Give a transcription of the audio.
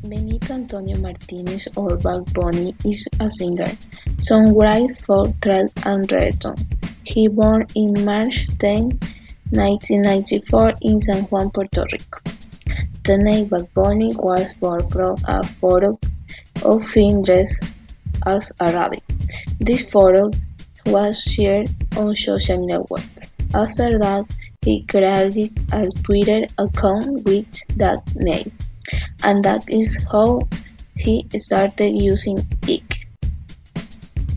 Benito Antonio Martinez or Bad Bunny is a singer, songwriter, folk and reggaeton. He born in March 10, 1994 in San Juan, Puerto Rico. The name Bad Bunny was born from a photo of him dressed as a rabbit. This photo was shared on social networks. After that, he created a Twitter account with that name, and that is how he started using it.